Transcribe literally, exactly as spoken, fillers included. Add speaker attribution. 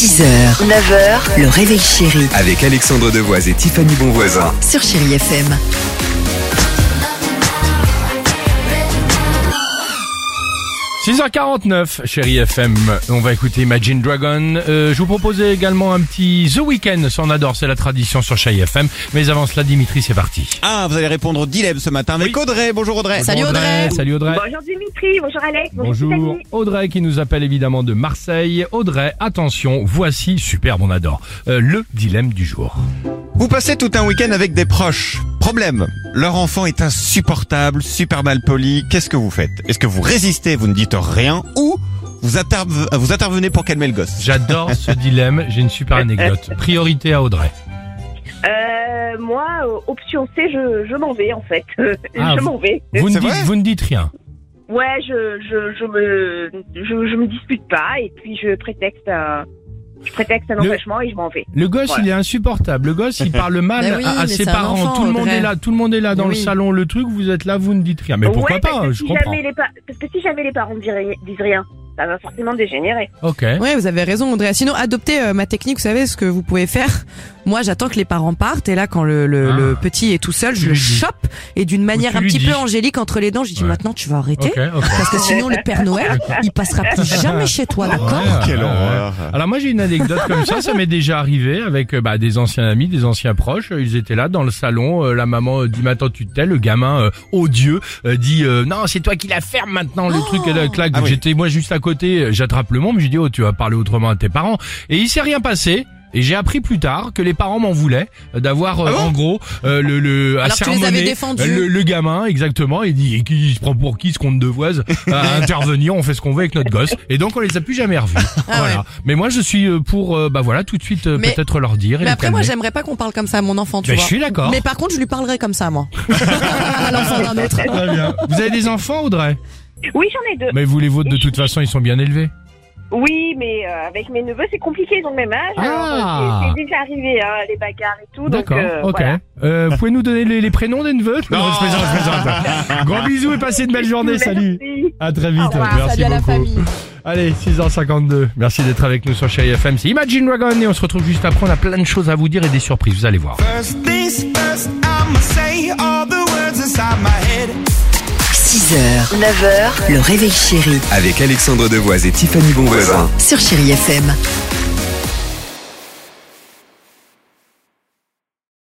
Speaker 1: six heures, neuf heures, le réveil chéri
Speaker 2: Avec Alexandre Devoise et Tiffany Bonvoisin.
Speaker 1: sur Chéri F M.
Speaker 3: six heures quarante-neuf, Chéri F M, on va écouter Imagine Dragon. Euh, je vous propose également un petit The Weeknd, ça on adore, c'est la tradition sur Chéri F M. Mais avant cela, Dimitri, c'est parti.
Speaker 4: Ah, vous allez répondre au dilemme ce matin avec
Speaker 3: Oui.
Speaker 4: Audrey. Bonjour Audrey.
Speaker 5: Salut Audrey.
Speaker 3: Salut Audrey.
Speaker 6: Bonjour Dimitri, bonjour Alex, bonjour,
Speaker 3: Bonjour
Speaker 6: Tiffany.
Speaker 3: Audrey qui nous appelle évidemment de Marseille. Audrey, attention, voici, superbe, on adore, euh, le dilemme du jour.
Speaker 4: Vous passez tout un week-end avec des proches. Problème, leur enfant est insupportable, super mal poli. Qu'est-ce que vous faites? Est-ce que vous résistez, vous ne dites rien, ou vous, interve- vous intervenez pour calmer le gosse?
Speaker 3: J'adore ce dilemme, j'ai une super anecdote. Priorité à Audrey.
Speaker 6: Euh, moi, euh, option C, je, je m'en vais en fait.
Speaker 3: Ah,
Speaker 6: je m'en vais.
Speaker 3: Vous ne,
Speaker 4: C'est
Speaker 3: dites,
Speaker 4: vrai
Speaker 3: vous ne dites rien.
Speaker 6: Ouais, je, je, je me, je, je me dispute pas et puis je prétexte un, je prétexte un
Speaker 3: Le-
Speaker 6: empêchement et je m'en vais.
Speaker 3: Le gosse,
Speaker 6: Voilà.
Speaker 3: il est insupportable. Le gosse, il parle mal
Speaker 5: Mais oui,
Speaker 3: à, à
Speaker 5: mais
Speaker 3: ses
Speaker 5: c'est un
Speaker 3: parents.
Speaker 5: enfant,
Speaker 3: tout le monde
Speaker 5: Audrey.
Speaker 3: est là, tout le monde est là dans
Speaker 5: Mais
Speaker 3: le
Speaker 5: oui.
Speaker 3: salon. Le truc, vous êtes là, vous ne dites rien. Mais pourquoi
Speaker 6: ouais, parce
Speaker 3: pas
Speaker 6: que
Speaker 3: Je
Speaker 6: si
Speaker 3: comprends.
Speaker 6: jamais les pa- parce que si jamais les parents disent rien, disent rien, ça va forcément dégénérer.
Speaker 3: Ok.
Speaker 5: Ouais, vous avez raison Audrey. Sinon, adoptez euh, ma technique, vous savez ce que vous pouvez faire. Moi, j'attends que les parents partent et là, quand le, le,
Speaker 3: Ah.
Speaker 5: le petit est tout seul,
Speaker 3: Tu
Speaker 5: je le
Speaker 3: lui dis.
Speaker 5: chope et d'une manière
Speaker 3: tu
Speaker 5: un
Speaker 3: lui
Speaker 5: petit
Speaker 3: dis.
Speaker 5: peu angélique entre les dents, je dis
Speaker 3: Ouais.
Speaker 5: maintenant tu vas arrêter.
Speaker 3: Ok, ok.
Speaker 5: Parce que sinon, le Père Noël, il passera plus jamais chez toi, d'accord?
Speaker 3: Ouais,
Speaker 4: Quelle
Speaker 3: ouais, ouais.
Speaker 4: horreur.
Speaker 3: Alors moi j'ai une anecdote comme ça, ça m'est déjà arrivé avec euh, bah, des anciens amis, des anciens proches. Ils étaient là dans le salon, euh, la maman euh, dit mais attends tu te tais, le gamin euh, odieux euh, dit euh, non c'est toi qui la ferme maintenant le truc et là, clac.
Speaker 4: Ah oui.
Speaker 3: J'étais moi juste à côté, euh, j'attrape le monde, je dis oh tu vas parler autrement à tes parents et il s'est rien passé. Et j'ai appris plus tard que les parents m'en voulaient euh, d'avoir euh,
Speaker 4: Ah bon
Speaker 3: en gros euh, le le à
Speaker 5: Alors, tu les
Speaker 3: sermonner,
Speaker 5: avais défendus.
Speaker 3: euh, le, le gamin exactement. Il dit qui se prend pour qui ce compte de voise à intervenir. On fait ce qu'on veut avec notre gosse et donc on les a plus jamais revus.
Speaker 5: Ah
Speaker 3: voilà.
Speaker 5: ouais.
Speaker 3: Mais moi je suis euh, pour euh, bah voilà tout de suite euh,
Speaker 5: Mais-
Speaker 3: peut-être leur dire. Et
Speaker 5: Mais
Speaker 3: les
Speaker 5: après, moi,
Speaker 3: calmer.
Speaker 5: j'aimerais pas qu'on parle comme ça à mon enfant, tu
Speaker 3: Ben,
Speaker 5: vois.
Speaker 3: je suis d'accord.
Speaker 5: Mais par contre, je lui parlerai comme ça, moi. À l'enfant d'un autre.
Speaker 3: Très bien. Vous avez des enfants Audrey?
Speaker 6: Oui, j'en ai deux.
Speaker 3: Mais vous les vôtres de toute façon ils sont bien élevés.
Speaker 6: Oui, mais euh, avec mes neveux, c'est compliqué, ils ont le même âge.
Speaker 3: Ah.
Speaker 6: Alors, c'est- c'est déjà arrivé, hein, les bagarres et tout. Donc,
Speaker 3: D'accord.
Speaker 6: euh,
Speaker 3: ok.
Speaker 6: voilà.
Speaker 3: Euh, vous pouvez nous donner les, les prénoms des neveux? Non, je plaisante, je plaisante. Gros bisous et passez une belle journée. Salut.
Speaker 6: Merci.
Speaker 3: À très vite.
Speaker 6: Au revoir.
Speaker 3: Merci
Speaker 5: Salut à la
Speaker 3: beaucoup.
Speaker 5: famille.
Speaker 3: Allez, six heures cinquante-deux. Merci d'être avec nous sur Chéri F M. C'est Imagine Dragon et on se retrouve juste après. On a plein de choses à vous dire et des surprises. Vous allez voir.
Speaker 7: First things first, I'ma say all the words inside my head.
Speaker 1: six heures, neuf heures, le réveil chéri
Speaker 2: Avec Alexandre Devoise et Tiffany Bonvoisin.
Speaker 1: sur Chéri F M.